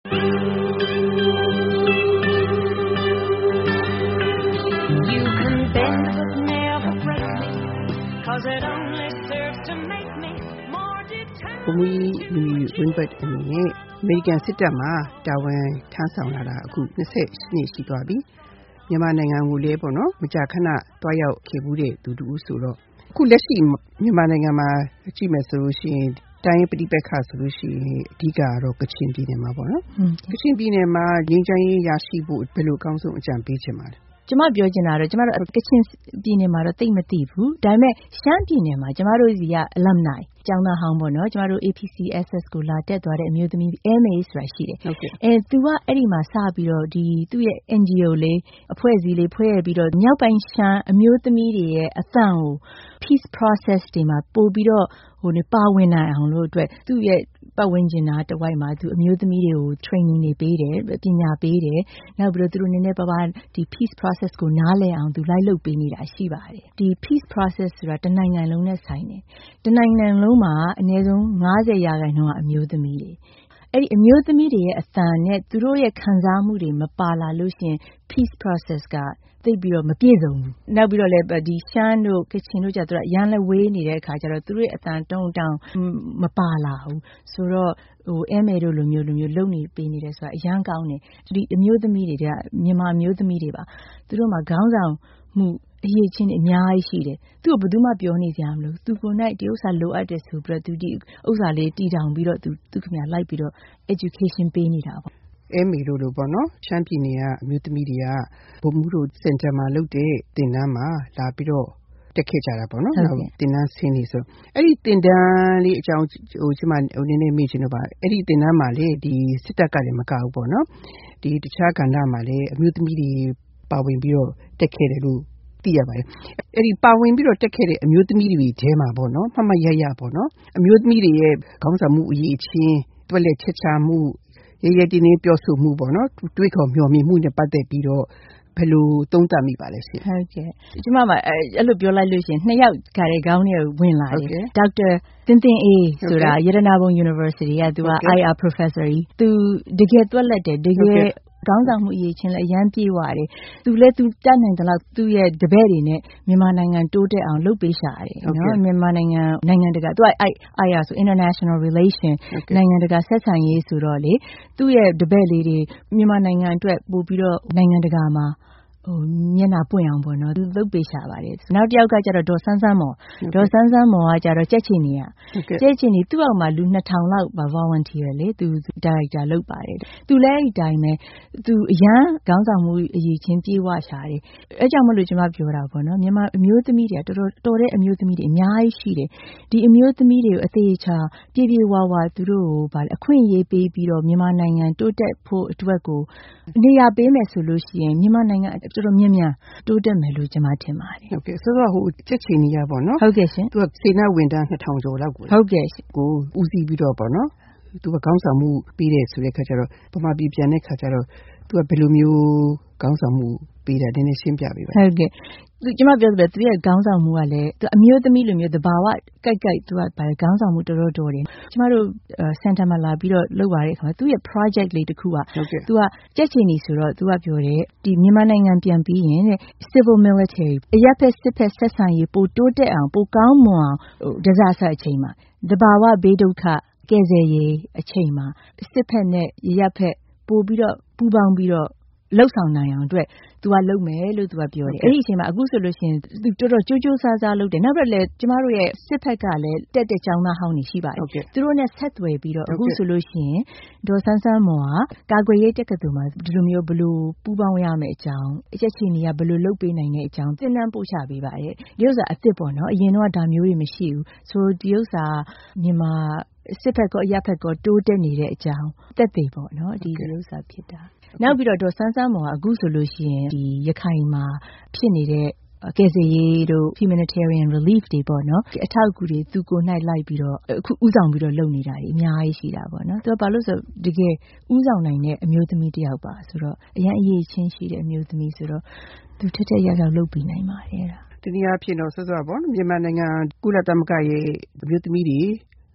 You can bend but never break me, 'cause it only serves to make me more determined. ဘုံကြီးလူဝင်းဘတ်အနေနဲ့အမေရိကန်စစ်တပ်မှာတာဝန်ထမ်းဆောင်လာတာအခု20နှစ်ရှိသွားပြီမြန်မာနိုင်ငံကိုလည်းပေါ့နော်မကြာခဏတွားရောက်ခဲ့မှုတဲ့သူတူဆိုတော့အခုလက်ရှိမြန်မာနိုင်ငံမှာကြည့်မယ်ဆိုလို့ရှိရင်တိုင်းပဋိပက္ခဆိုလို့ရှိရင်အဓိကတော့ကချင်ပြည်နယ်မှာပေါ့နော်ကချင်ပြည်နယ်မှာငြိမ်းချမ်းရေးရရှိဖို့ဘယ်လိုအကောင်းဆုံးအကြံပေးချင်ပါလဲကျမပြောချင်တာတော့ကျမတို့ကချင်ပြည်နယ်မှာတော့သိမသိဘူးဒါပေမဲ့ရှမ်းပြည်နယ်မှာကျမတို့စီက alumni ကျောင်းသားဟောင်းပေါ့နော်ကျမတို့ APCSS ကိုလာတက်သွားတဲ့အမျိုးသမီး MA ဆိုတာရှိတယ်သူကအဲ့ဒီမှာစပြီးတော့ဒီသူ့ရဲ့ NGO လေးအဖွဲ့အစည်းလေးဖွဲ့ပြီးတော့မြောက်ပိုင်းရှမ်းအမျိုးသမီးတွေရဲ့အသံကို peace process တွေမှာပို့ပြီးတော့ပါဝင်နိုင်အောင်လို့အတွက်သူ့ရဲ့ပတ်ဝန်းကျင်တဝိုက်မှာသူအမျိုးသမီးတွေကို training တွေပေးတယ်ပညာပေးတယ်နောက်ပြီးတော့သူတို့နည်းနည်းပါးပါးဒီ peace process ကိုနားလည်အောင်သူလိုက်လုပ်ပေးနေတာရှိပါတယ်ဒီ peace process ဆိုတာတနိုင်ငံလုံးနဲ့ဆိုင်တယ်တနိုင်ငံလုံးမှာအနည်းဆုံး90%ကအမျိုးသမီးတွေအဲ့ဒီအမျိုးသမီးတွေရဲ့အသံနဲ့သူတို့ရဲ့ခံစားမှုတွေမပါလာလို့ရှိရင် peace process ကသိပြီးတော့မပြည့်စုံဘူးနောက်ပြီးတော့လည်းဒီရှမ်းတို့ကချင်တို့ကျတော့ရန်လည်းဝေးနေတဲ့အခါကျတော့သူတို့ရဲ့အသံတုံးတောင်မပါလာဘူးဆိုတော့MA တို့လိုမျိုးလုပ်နေပေးနေတယ်ဆိုတာအရန်ကောင်းတယ်ဒီအမျိုးသမီးတွေကမြန်မာအမျိုးသမီးတွေပါသူတို့မှာခေါင်းဆောင်မှုအရေးချင်းအများကြီးရှိတယ်သူ့ကိုဘယ်သူမှပြောနေကြမလို့သူကိုယ်၌ဒီဥစ္စာလိုအပ်တယ်ဆိုပြီးတော့သူဒီဥစ္စာလေးတည်ထောင်ပြီးတော့သူခင်ဗျာလိုက်ပြီးတော့ education ပေးနေတာပေါ့ MA တို့လိုပေါ့နော်ရှမ်းပြည်နယ်ကအမျိုးသမီးတွေကဘုံမှုတို့စင်တာမှာလုပ်တဲ့သင်တန်းမှာလာပြီးတော့တက်ခဲ့ကြတာပေါ့နော်နောက်သင်တန်းဆင်းနေဆိုအဲ့ဒီသင်တန်းလေးအကြောင်းကျမနည်းနည်းမေ့ချင်တော့ပါအဲ့ဒီသင်တန်းမှာလေဒီစစ်တပ်ကလည်းမကဘူးပေါ့နော်ဒီတခြားကဏ္ဍမှာလည်းအမျိုးသမီးတွေပါဝင်ပြီးတော့တက်ခဲ့တယ်လို့သိရပါတယ်အဲ့ဒီပါဝင်ပြီးတော့တက်ခဲ့တဲ့အမျိုးသမီးတွေထဲမှာပေါ့နော်မှတ်ရပေါ့နော်အမျိုးသမီးတွေရဲ့ခေါင်းဆောင်မှုအရေးချင်းတွက်လက်ချက်ချမှုရဲတင်းတင်းပြောဆိုမှုပေါ့နော်တွေးခေါ်မျှော်မြင်မှုနဲ့ပတ်သက်ပြီးတော့ဘယ်လိုသုံးသပ်မိပါလဲရှင်ဟုတ်ကဲ့ကျမမှာအဲ့လိုပြောလိုက်လို့ရှင်နှစ်ယောက်ခါတဲ့ခေါင်းထဲဝင်လာတယ်ဒေါက်တာတင်အေးဆိုတာရတနာဘုံ University ကသူက IR professor ကြီးသူတကယ်တွက်လက်တယ်တကယ်ကောင်းဆောင်မှုအရေးချင်းလည်းအရန်ပြေးွားတယ်သူလည်းသူတတ်နိုင်တယ်လို့သူ့ရဲ့တပည့်တွေနဲ့မြန်မာနိုင်ငံတိုးတက်အောင်လုပ်ပေးရှာတယ်နော်မြန်မာနိုင်ငံတကာသူကIR ဆို International Relation နိုင်ငံတကာဆက်ဆံရေးဆိုတော့လေသူ့ရဲ့တပည့်လေးတွေမြန်မာနိုင်ငံအတွက်ပို့ပြီးတော့နိုင်ငံတကာမှာမျက်နှာပွင့်အောင်ပေါ့နော်သူလုပ်ပေးရှာပါတယ်နောက်တစ်ယောက်ကကျတော့ဒေါ်ဆန်းဆန်းမော်ကကျတော့ကြက်ချီနေသူ့အောက်မှာလူ2000လောက်ပါ volunteer လေသူ director လုပ်ပါတယ်သူလည်းအဲ့တိုင်းပဲသူအရန်ခေါင်းဆောင်မှုအရေးချင်းပြေးဝရှာတယ်အဲ့ကြောင့်မလို့ကျွန်မပြောတာပေါ့နော်မြန်မာအမျိုးသမီးတွေကတော်တဲ့အမျိုးသမီးတွေအများကြီးရှိတယ်ဒီအမျိုးသမီးတွေကိုအသေးချာပြေးဝသူတို့ကိုဗာအခွင့်အရေးပေးပြီးတော့မြန်မာနိုင်ငံတိုးတက်ဖို့အတွက်ကိုနေရာပေးမယ်ဆိုလို့ရှိရင်မြန်မာနိုင်ငံတော်တော်များများတိုးတက်မယ်လို့ကျွန်မထင်ပါတယ်ဟုတ်ကဲ့ဆိုတော့ဟိုချက်ချီနေရပေါ့နော်ဟုတ်ကဲ့ရှင်သူကစေနာဝန်ထမ်း2000ကျော်လောက်ကိုဟုတ်ကဲ့ကိုဦးစီးပြီးတော့ပေါ့နော်သူကခေါင်းဆောင်မှုပေးတယ်ဆိုတဲ့ခါကျတော့ပမာပြည်ပြန်တဲ့ခါကျတော့သူကဘယ်လိုမျိုးခေါင်းဆောင်မှုပေးတာနည်းနည်းရှင်းပြပေးပါဟုတ်ကဲ့ကျမပြောတယ်သူရဲ့ခေါင်းဆောင်မှုကလည်းသူအမျိုးသမီးလိုမျိုးသဘာဝကြိုက်သူကဗါခေါင်းဆောင်မှုတော်တယ်ကျမတို့စင်တာမှာလာပြီးတော့လုပ်ပါတဲ့အခါမှာသူရဲ့ project လေးတစ်ခုကသူကကြက်ချင်နေဆိုတော့သူကပြောတယ်ဒီမြန်မာနိုင်ငံပြန်ပြီးရင်တဲ့ civil military အရပ်ဖက်စစ်ဖက်ဆက်ဆံရေးပိုတိုးတက်အောင်ပိုကောင်းမွန်အောင်ဒဇာဆက်အချိန်မှာသဘာဝဘေးဒုက္ခကယ်ဆယ်ရေးအချိန်မှာစစ်ဖက်နဲ့ရပ်ဖက်ပို့ပြီးတော့ပူးပေါင်းပြီးတော့လှုပ်ဆောင်နိုင်အောင်အတွက်သူကလုပ်မယ်လို့သူကပြောတယ်အဲ့ဒီအချိန်မှာအခုဆိုလို့ရှိရင်သူတော်တော်ကြိုးစားလုပ်တယ်နောက်တော့လည်းကျမတို့ရဲ့စစ်ဖက်ကလည်းတက်တဲ့ကျောင်းသားဟောင်းတွေရှိပါတယ်သူတို့နဲ့ဆက်သွယ်ပြီးတော့အခုဆိုလို့ရှိရင်ဒေါ်ဆန်းဆန်းမော်ကကာကွယ်ရေးတက္ကသိုလ်မှာဒီလိုမျိုးဘယ်လိုပူးပေါင်းရမယ်အကြောင်းအချက်ချင်းတွေကဘယ်လိုလုပ်ပေးနိုင်တဲ့အကြောင်းသင်တန်းပို့ချပေးပါတယ်ဒီဥစ္စာအစ်စ်ပေါ့နော်အရင်တော့ဒါမျိုးတွေမရှိဘူးဆိုဒီဥစ္စာမြန်မာစစ်ဖက်ကရပ်ဖက်ကတိုးတက်နေတဲ့အကြောင်းတက်သေးပေါ့နော်ဒီဥစ္စာဖြစ်တာနောက်ပြီးတော့ဒေါ်ဆန်းဆန်းမော်ကအခုဆိုလို့ရှိရင်ဒီရခိုင်မှာဖြစ်နေတဲ့ကယ်ဆယ်ရေးတို့ humanitarian relief တွေပေါ့နော်အထောက်အကူတွေသူကိုယ်၌လိုက်ပြီးတော့အခုဥဆောင်ပြီးတော့လုပ်နေတာတွေအများကြီးရှိတာပေါ့နော်သူကဘာလို့ဆိုတကယ်ဥဆောင်နိုင်တဲ့အမျိုးသမီးတစ်ယောက်ပါဆိုတော့အရင်အရေးချင်းရှိတဲ့အမျိုးသမီးဆိုတော့သူထက်ရောက်လုပ်ပြီးနိုင်ပါတယ်တနည်းအားဖြင့်တော့ဆိုပေါ့မြန်မာနိုင်ငံကုလသမဂ္ဂရဲ့အမျိုးသမီးတွေ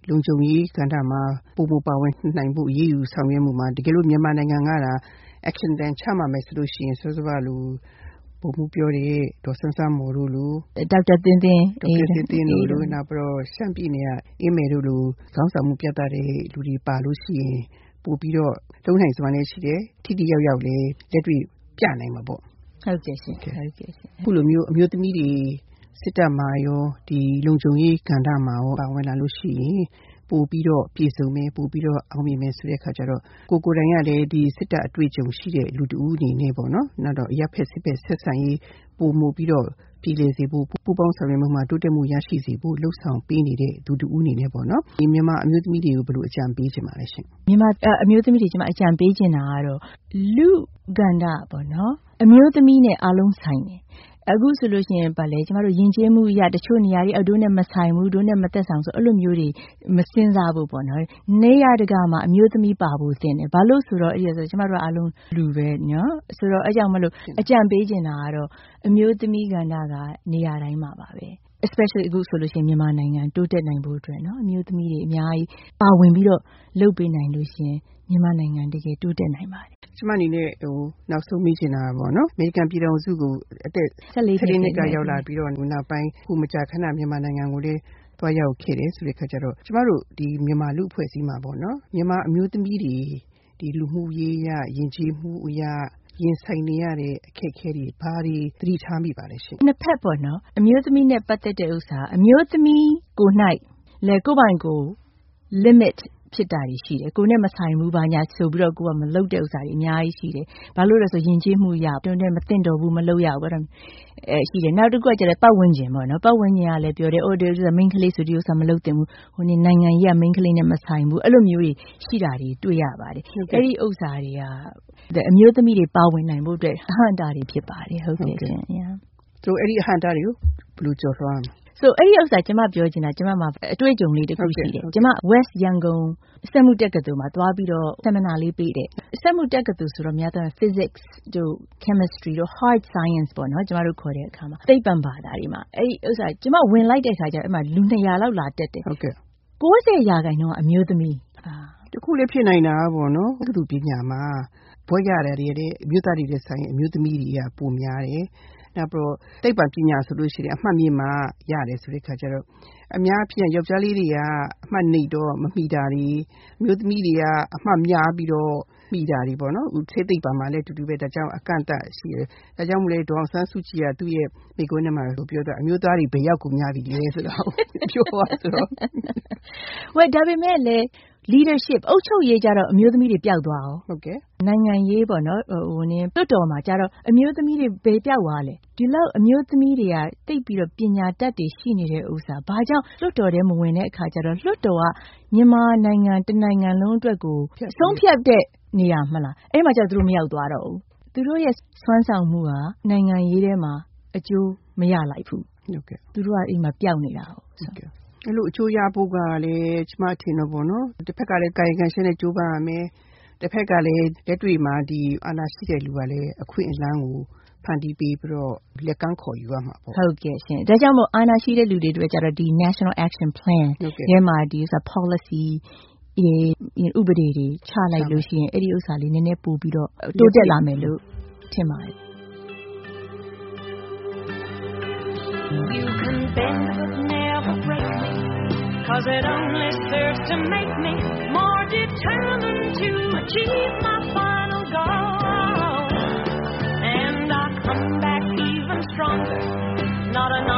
လုံခြုံရေးကဏ္ဍမှာပိုမိုပါဝင်နိုင်ဖို့အရေးယူဆောင်ရွက်မှုမှာတကယ်လို့မြန်မာနိုင်ငံကaction plan ချမှတ်မယ်ဆိုလို့ရှိရင်စောစောကလိုပုံမှုပြောတဲ့ဒေါ်ဆန်းဆန်းမော်တို့လိုဒေါက်တာသင်းသင်းတို့လိုနောက်ပြီးတော့ရှမ်းပြည်နယ်ကအင်းမယ်တို့လိုခေါင်းဆောင်မှုပြသတဲ့လူတွေပါလို့ရှိရင်ပို့ပြီးတော့လုံးနိုင်စွာနဲ့ရှိတယ်ထိထိရောက်ရောက်လည်းလက်တွေ့ပြနိုင်မှာပေါ့ဟုတ်ကဲ့ရှင်ခုလိုမျိုးအမျိုးသမီးတွေစစ်တပ်မှာရောဒီလုံခြုံရေးကဏ္ဍမှာရောပါဝင်လာလို့ရှိရင်ပို့ပြီးတော့ပြည်စုံမယ်ပို့ပြီးတော့အောင်မြင်မယ်ဆိုတဲ့အခါကျတော့ကိုယ်တိုင်ကလည်းဒီစစ်တပ်အတွေ့အကြုံရှိတဲ့လူတဦးအနေနဲ့ပေါ့နော်နောက်တော့ရပ်ဖက်စစ်ဖက်ဆက်ဆံရေးပို့မှုပြီးတော့ပြည်လေစေဖို့ပူပေါင်းဆောင်ရွက်မှုမှာတိုးတက်မှုရရှိစေဖို့လှုပ်ဆောင်ပေးနေတဲ့သူတဦးအနေနဲ့ပေါ့နော်ဒီမြန်မာအမျိုးသမီးတွေကိုဘယ်လိုအကြံပေးချင်ပါလဲရှင်မြန်မာအမျိုးသမီးတွေကျွန်မအကြံပေးချင်တာကတော့လူကဏ္ဍပေါ့နော်အမျိုးသမီးနဲ့အားလုံးဆိုင်တယ်အခုဆိုလို့ရှိရင်ဗာလေကျမတို့ယဉ်ကျေးမှုအရတချို့နေရာတွေအတို့နဲ့မဆိုင်ဘူးတို့နဲ့မသက်ဆောင်ဆိုအဲ့လိုမျိုးတွေမစင်စားဘူးပေါ့နော်နေရတကမှာအမျိုးသမီးပါဖို့သင်တယ်ဘာလို့ဆိုတော့အဲ့ဒီဆိုကျမတို့အားလုံးလူပဲနော်ဆိုတော့အဲ့ကြောင့်မလို့အကြံပေးချင်တာကတော့အမျိုးသမီးကဏ္ဍကနေရာတိုင်းမှာပါပဲ especially အခုဆိုလို့ရှိရင်မြန်မာနိုင်ငံတိုးတက်နိုင်ဖို့အတွက်နော်အမျိုးသမီးတွေအများကြီးပါဝင်ပြီးတော့လုပ်ပေးနိုင်လို့ရှိရင်မြန်မာနိုင်ငံတကယ်တိုးတက်နိုင်ပါတယ်ကျမအနေနဲ့နောက်ဆုံးမေးချင်တာပေါ့နော်အမေရိကန်ပြည်ထောင်စုကိုအသက်14နှစ်ကရောက်လာပြီးတော့နောက်ပိုင်းခုမကြာခဏမြန်မာနိုင်ငံကိုလည်းသွားရောက်ခဲ့တယ်ဆိုတဲ့ခါကျတော့ကျမတို့ဒီမြန်မာလူအဖွဲ့အစည်းမှာပေါ့နော်မြန်မာအမျိုးသမီးတွေဒီလူမှုရေးရယဉ်ကျေးမှုအရာရင်ဆိုင်နေရတဲ့အခက်အခဲတွေဘာတွေသတိထားမိပါလဲရှင်နှစ်ဖက်ပေါ့နော်အမျိုးသမီးနဲ့ပတ်သက်တဲ့ဥစ္စာအမျိုးသမီးကို၌လေကိုပိုင်ကို limit ဖြစ်တာတွေရှိတယ်ကိုနဲ့မဆိုင်ဘူးဘာညာဆိုပြီးတော့ကိုကမလုပ်တဲ့ဥစ္စာတွေအများကြီးရှိတယ်ဘာလို့လဲဆိုယဉ်ကျေးမှုရတွန်းတွန်းမသိတော့ဘူးမလုပ်ရဘူးရှိတယ်နောက်တစ်ခုကကျတော့ပတ်ဝန်းကျင်ပေါ့နော်ပတ်ဝန်းကျင်ကလည်းပြောတယ်အိုဒီမိန်းကလေးဆိုဒီဥစ္စာမလုပ်သင့်ဘူးဟိုနေနိုင်ငံကြီးကမိန်းကလေးနဲ့မဆိုင်ဘူးအဲ့လိုမျိုးတွေရှိတာတွေတွေ့ရပါတယ်အဲ့ဒီဥစ္စာတွေကအမျိုးသမီးတွေပါဝင်နိုင်ဖို့အတွက်အဟန့်တာတွေဖြစ်ပါတယ်ဟုတ်ကဲ့ရှင်ဆိုအဲ့ဒီအဟန့်တာတွေကိုဘယ်လိုကျော်လွှားမလဲဆိုအဲ့ဒီဥစ္စာကျမပြောချင်တာကျမမှာအတွေ့အကြုံလေးတစ်ခုရှိတယ်ကျမ West Yangon စက်မှုတက္ကသိုလ်မှာသွားပြီးတော့ seminar လေးပေးတယ်စက်မှုတက္ကသိုလ်ဆိုတော့များသော physics တို့ chemistry တို့ hard science ပေါ့နော်ကျမတို့ခေါ်တဲ့အခါမှာသိပ္ပံဘာသာတွေမှာအဲ့ဒီဥစ္စာကျမဝင်လိုက်တဲ့အခါကျတော့အဲ့မှာလူ200လောက်လာတက်တယ်ဟုတ်ကဲ့ 90%ကအမျိုးသမီးတခုလေးဖြစ်နိုင်တာပေါ့နော်တက္ကသိုလ်ပညာမှာဘွဲ့ရတယ်တွေအမျိုးသားတွေနဲ့ဆိုင်အမျိုးသမီးတွေကပိုများတယ်နောက်ပြီးတော့သိပ္ပံပညာဆိုလို့ရှိရင်အမှတ်မြင့်မှရတယ်ဆိုတဲ့ခါကျတော့အများအပြားယောက်ျားလေးတွေကအမှတ်နှိပ်တော့မမိတာတွေအမျိုးသမီးတွေကအမှတ်များပြီးတော့မိတာတွေပေါ့နော်ဆေးသိပ္ပံမှာလည်းတူတူပဲဒါကြောင့်အကန့်အသတ်ရှိတယ်ဒါကြောင့်မို့လဲဒေါအောင်ဆန်းစုကြည်ကသူ့ရဲ့မိကွန်းထဲမှာပြောတော့အမျိုးသားတွေဘယ်ရောက်ကိုများပြီလဲဆိုတော့ပြောသွားဆိုတော့ဝဲဒါပေမဲ့လေleadership အုပ်ချုပ်ရေးကြတော့အမျိုးသမီးတွေပျောက်သွားအောင်ဟုတ်ကဲ့နိုင်ငံရေးပေါ့နော်ဟိုနည်းတွတ်တော်မှာကြတော့အမျိုးသမီးတွေဘယ်ပျောက်သွားလဲဒီလောက်အမျိုးသမီးတွေကတိတ်ပြီးတော့ပညာတတ်တွေရှိနေတဲ့ဥစ္စာဘာကြောင့်လွတ်တော်ထဲမဝင်တဲ့အခါကျတော့လွတ်တော်ကမြန်မာနိုင်ငံတနိုင်ငံလုံးအတွက်ကိုဆုံးဖြတ်တဲ့နေရာမလားအဲ့မှာကျတော့သူတို့မရောက်သွားတော့ဘူးသူတို့ရဲ့စွမ်းဆောင်မှုကနိုင်ငံရေးထဲမှာအကျိုးမရလိုက်ဘူးဟုတ်ကဲ့သူတို့ကအိမ်မှာပျောက်နေတာဟုတ်ကဲ့အဲ့လိုအကျိုးရဖို့ကလည်းကျမထင်တော့ပေါ့နော်တစ်ဖက်ကလည်းကာယကံရှင်နဲ့ကြိုးပမ်းရမယ်တစ်ဖက်ကလည်းလက်တွေ့မှာဒီအာဏာရှိတဲ့လူကလည်းအခွင့်အလမ်းကိုဖန်တီးပေးပြီးတော့လက်ကမ်းခေါ်ယူရမှာပေါ့ဟုတ်ကဲ့ရှင်ဒါကြောင့်မို့အာဏာရှိတဲ့လူတွေတို့ကျတော့ဒီ National Action Plan ရဲ့မှာဒီ policy ဥပဒေတွေချလိုက်လို့ရှိရင်အဲ့ဒီဥစ္စာလေးနည်းနည်းပို့ပြီးတော့တိုးတက်လာမယ်လို့ထင်ပါတယ် You can bend but never break me, 'cause it only serves to make me more determined to achieve my final goal. And I'll come back even stronger, not enough